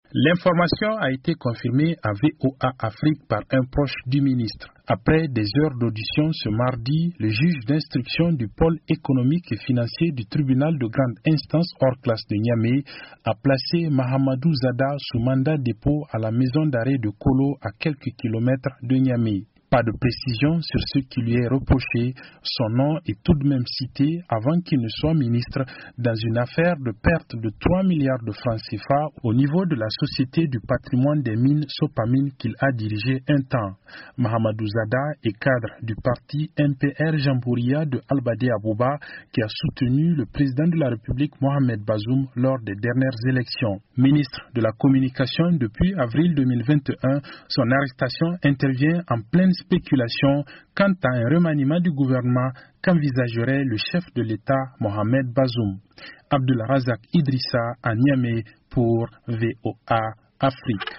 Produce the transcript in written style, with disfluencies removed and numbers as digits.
L'information a été confirmée à VOA Afrique par un proche du ministre. Après des heures d'audition ce mardi, le juge d'instruction du pôle économique et financier du tribunal de grande instance hors classe de Niamey a placé Mahamadou Zada sous mandat dépôt à la maison d'arrêt de Kolo à quelques kilomètres de Niamey. Pas de précision sur ce qui lui est reproché. Son nom est tout de même cité avant qu'il ne soit ministre dans une affaire de perte de 3 milliards de francs CFA au niveau de la Société du patrimoine des mines Sopamine qu'il a dirigé un temps. Mahamadou Zada est cadre du parti MPR Jamhouria de Albade Abouba qui a soutenu le président de la République Mohamed Bazoum lors des dernières élections. Ministre de la Communication depuis avril 2021, son arrestation intervient en pleine spéculation quant à un remaniement du gouvernement qu'envisagerait le chef de l'État Mohamed Bazoum. Abdulrazak Idrissa à Niamey pour VOA Afrique.